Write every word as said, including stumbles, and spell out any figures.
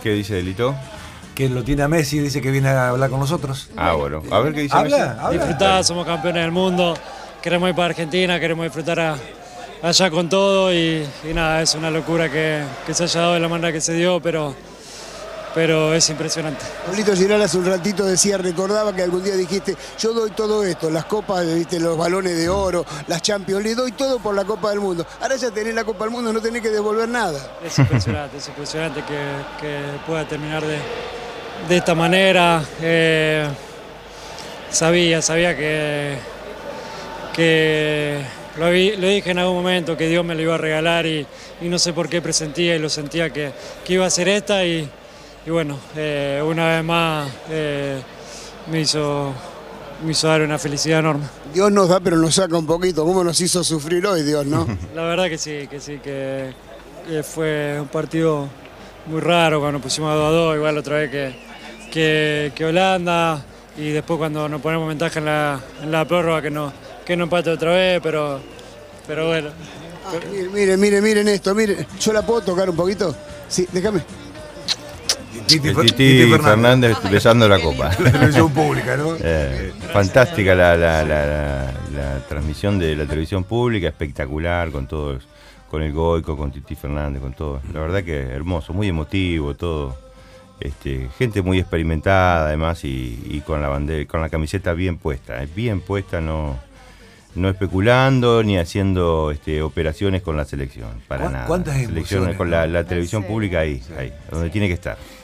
¿Qué dice Delito? Que lo tiene a Messi, dice que viene a hablar con nosotros. Ah, bueno. A ver qué dice ¿Habla? Messi. ¿Habla? Disfrutar, somos campeones del mundo, queremos ir para Argentina, queremos disfrutar a, allá con todo y, y nada, es una locura que, que se haya dado de la manera que se dio, pero, pero es impresionante. Pablito Giral hace un ratito decía, recordaba que algún día dijiste, yo doy todo esto, las copas, ¿viste? Los balones de oro, las Champions, le doy todo por la Copa del Mundo. Ahora ya tenés la Copa del Mundo, no tenés que devolver nada. Es impresionante, es impresionante que, que pueda terminar de, de esta manera. Eh, sabía, sabía que, que lo, vi, lo dije en algún momento, que Dios me lo iba a regalar y, y no sé por qué presentía y lo sentía que, que iba a ser esta y, y bueno, eh, una vez más eh, me, hizo, me hizo dar una felicidad enorme. Dios nos da pero nos saca un poquito, ¿cómo nos hizo sufrir hoy Dios, no? La verdad que sí, que sí, que, que fue un partido muy raro cuando pusimos a dos a dos, igual otra vez que, que, que Holanda y después cuando nos ponemos ventaja en la, en la prórroga que no, que no empate otra vez, pero, pero bueno. Ah, miren, miren, miren, miren esto, miren, ¿yo la puedo tocar un poquito? Sí, déjame. Titi, Titi, Titi Fernández, Fernández besando la copa. La televisión pública, ¿no? Eh, fantástica la, la, la, la, la transmisión de la televisión pública, espectacular, con todos, con el Goico, con Titi Fernández, con todo. La verdad que hermoso, muy emotivo, todo. Este, gente muy experimentada además y, y con la bandera, con la camiseta bien puesta, eh, bien puesta, no, no especulando ni haciendo este, operaciones con la selección, para nada. ¿Cuántas selección emociones, con no? la, la televisión Sí. pública ahí, Sí. ahí, donde tiene que estar.